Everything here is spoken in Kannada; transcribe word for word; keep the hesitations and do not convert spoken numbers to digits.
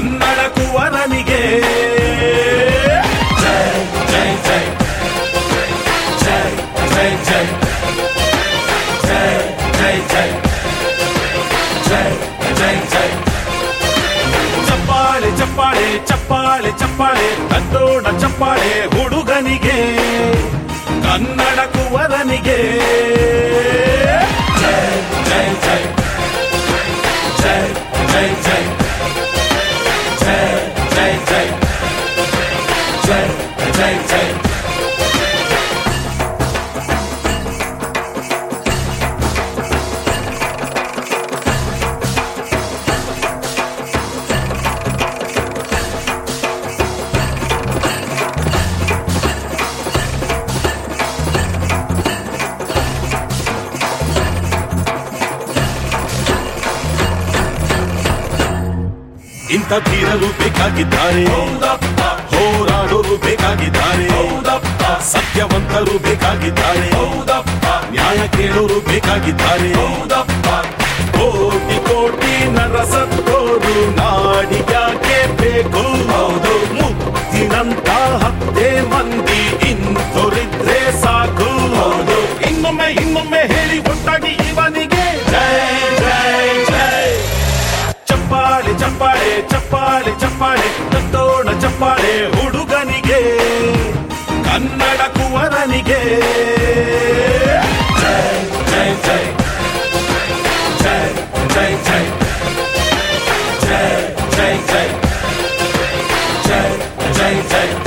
ಕನ್ನಡ ಕುವರನಿಗೆ ಜೈ ಜೈ ಜೈ ಜೈ ಜೈ ಜೈ ಜೈ ಜೈ ಜೈ ಜೈ ಜೈ ಜೈ ಚಪ್ಪಾಳೆ ಚಪ್ಪಾಳೆ ಚಪ್ಪಾಳೆ ಚಪ್ಪಾಳೆ ಕನ್ನಡ ಚಪ್ಪಾಳೆ ಹುಡುಗನಿಗೆ ಕನ್ನಡ ಕುವರನಿಗೆ ಜೈ ಜೈ ಜೈ ಜೈ ಜೈ ಜೈ ಜೈ ಜೈ ಜೈ ಜೈ ಜೈ ಜೈ ಇಂಥ ಧೀರರು ಬೇಕಾಗಿದ್ದಾರೆ, ಹೋರಾಡೋರು ಬೇಕಾಗಿದ್ದಾರೆ, ಸತ್ಯವಂತರು ಬೇಕಾಗಿದ್ದಾರೆ, ನ್ಯಾಯ ಕೇಳೋರು ಬೇಕಾಗಿದ್ದಾರೆ. ಕೋಟಿ ಕೋಟಿ ನರಸತ್ತೋರು ನಾಡಿಗ್ಯಾಕೆ ಬೇಕು? ಹೌದು, ಮುತ್ತಿನಂತ ಹತ್ತೆ ಮಂದಿ ಇಂಥೋರಿದ್ರೆ ಸಾಕು. ಹೌದು, ಇನ್ನೊಮ್ಮೆ ಇನ್ನೊಮ್ಮೆ ಹೇಳಿ ಒಟ್ಟಾಗಿ ಇವನಿಗೆ ಜೈ ಜೈ ಜೈ. ಚಪ್ಪಾಳೆ ಚಪ್ಪಾಳೆ ಚಪ್ಪಾಳೆ ಚಪ್ಪಾಳೆ ಕನ್ನಡ ಚಪ್ಪಾಳೆ ಹುಡುಗನಿಗೆ ಕನ್ನಡ ಕುವರನಿಗೆ ಜೈ ಜೈ ಜೈ ಜೈ ಜೈ ಜೈ ಜೈ ಜೈ ಜೈ ಜೈ ಜೈ ಜೈ